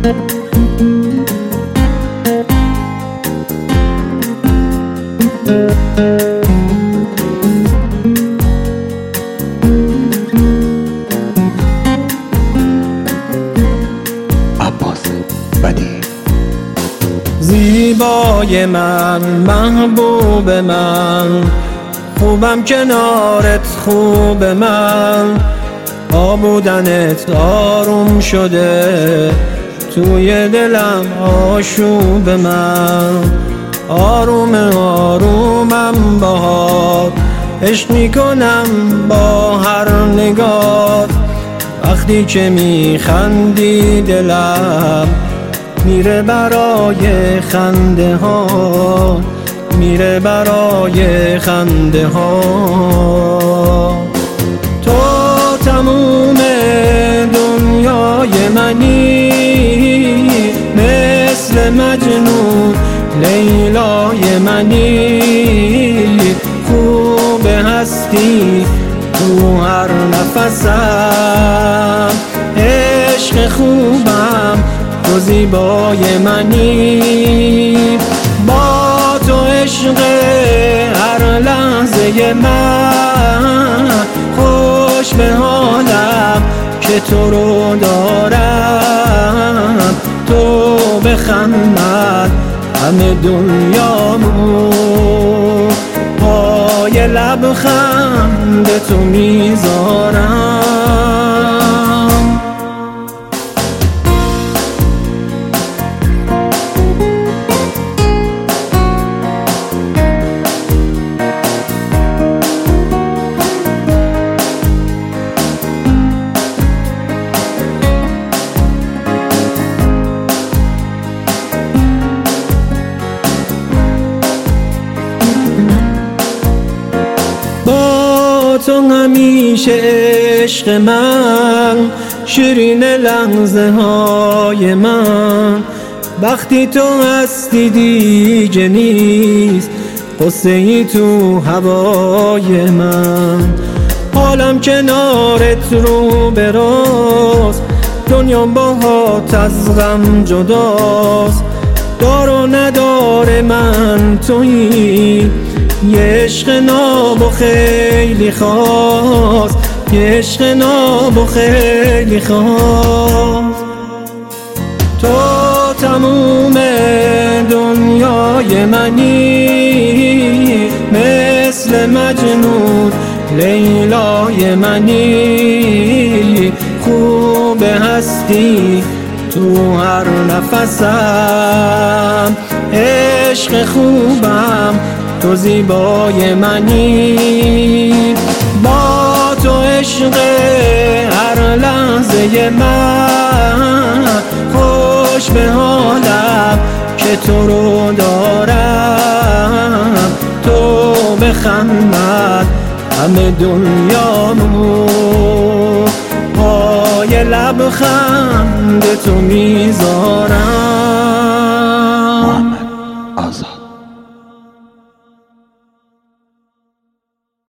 زیبای من، محبوب من، خوبم کنارت خوب من. با بودنت آروم شده توی دلم آشوب من. آروم آرومم باهات، عشق میکنم با هر نگاه. وقتی که میخندی دلم میره برای خنده ها، میره برای خنده ها. تو تموم دنیای منی، مثل مجنون لیلای منی. خوب هستی تو هر نفسم، عشق خوبم تو زیبای منی. با تو عشق هر لحظه من، خوش به حالم که تو رو دارم. تو بخند همه دنیامو، پای لبخند تو میذارم. تو همیشه عشق من، شیرین لحظه های من. وقتی تو هستی دیگه نیست قصه ای تو هوای من. حالم کنارت رو براست، دنیام باهات از غم جداست. دار و ندار من تویی، یه عشق ناب و خیلی خاص، یه عشق ناب و خیلی خاص. تو تموم دنیای منی، مثل مجنون لیلای منی. خوب هستی تو هر نفسم، عشق خوبم تو زیبای منی. با تو عشق هر لحظه من، خوش به حالم که تو رو دارم. تو بخند همه دنیامو، پای لبخند تو میذارم.